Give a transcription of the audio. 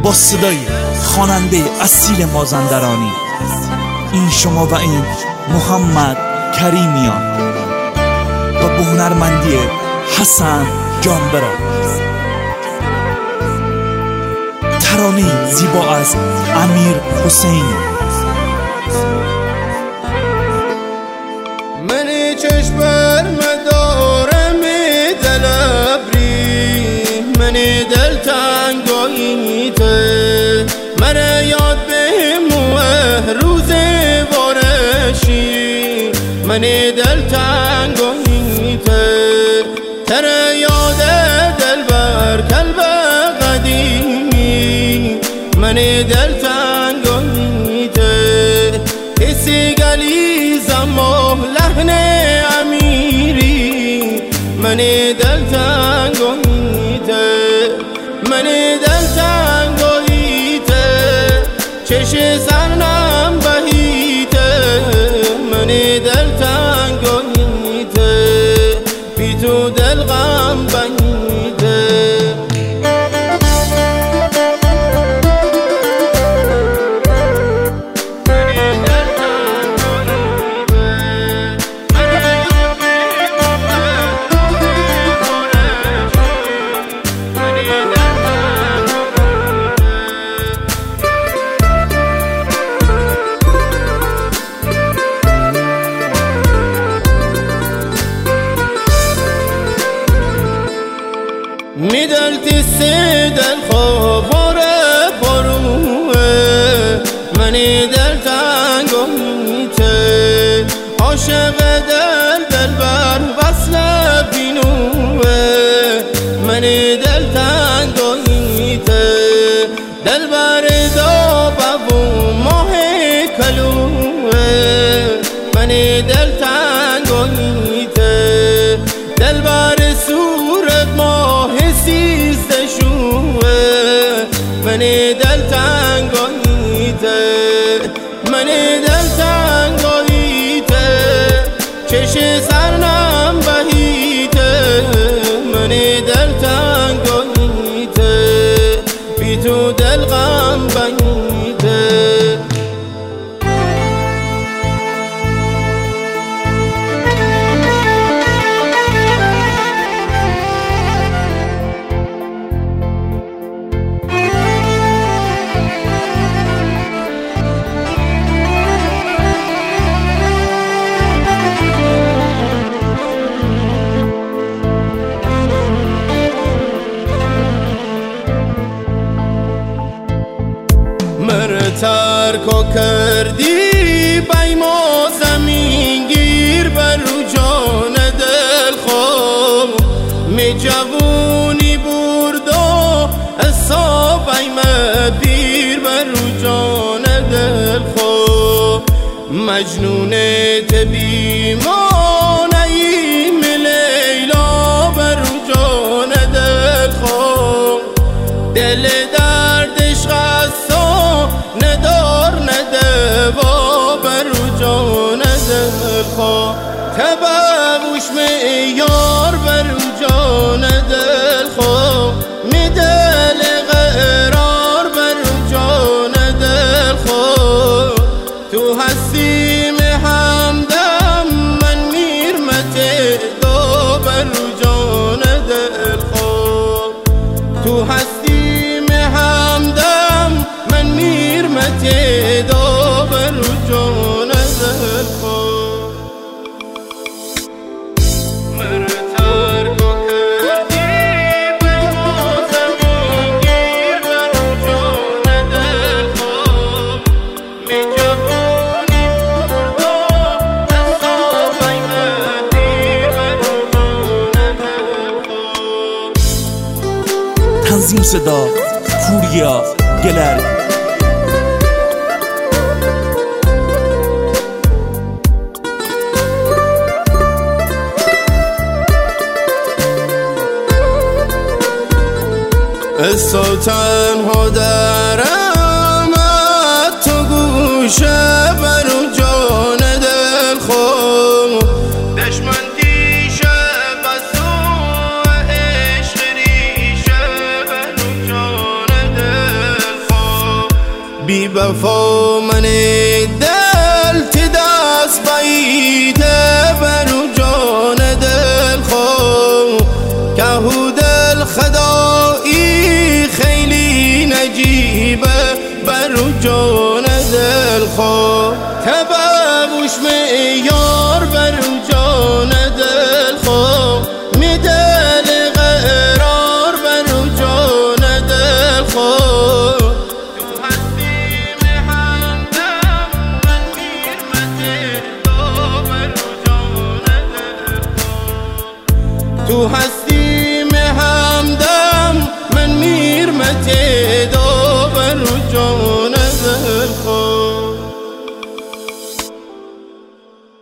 با صدای خواننده اصیل مازندرانی. این شما و این محمد کریمیان و به هنرمندی حسن جانبرا. ترانه زیبا از امیر حسین. منی چشمر مدارم دلبری، منی دل تنگاییته، من یاد بهموه روز بارشی، منی دل تنگاییته، تر یاد دلبر کلب قدیمی، منی دل تنگاییته، حسی گلی زمان لحن امیری، منی دل تنگاییته، منی دل تنگاییته، چش سرنم بهیته، منی دل تنگاییته، بی تو دل غم بهیته. میدل تیسه دل خواباره باروه، منی دل تنگاییته، عاشق دل بر وصل بینوه، منی دل تنگاییته، دل بر دابه و ماه کلوه، منی دل تنگاییته، دل بر صورت ماه سیزده شوه، منی دل تنگاییته، منی دل تنگاییته، چش سرنم بهیته، منی دل تنگاییته، بی تو دل غم بهیته. ترکو کردی بیما زمین گیر بر رو جان دل خواب، می جوونی بردو اصاب ایمه پیر بر رو جان دل خواب، مجنون تبی مانعیم لیلا بر رو جان دل خواب، دل دردش خسته ندار ندوا بر جان دل خواه، تبوش میار بر جان دل خواه، می دل قرار بر جان دل خواه، تو هستی همدم من میرمت دو بر جان دل خواه، تو هستی همدم من میرمت دو بر جان دل خواه. من ترکو کردی بیما زمین گیر بر جان دل خواه، می جوونی بردو اصاب ایمه پیر بر جان دل خواه. تنظیم صدا پوریا گلر. اسا تنها درم تو گوشه برو جان دل خواه، دشمن دیشه بسو عشق ریشه برو جان دل بفا من دل تی دست بایده برو جان دل خو که دل خدایی خیلی نجیبه برو جان دل خو تبابوش میار برو جان دل خو می دل قرار برو جان دل خو تو هستی همدم من میرمت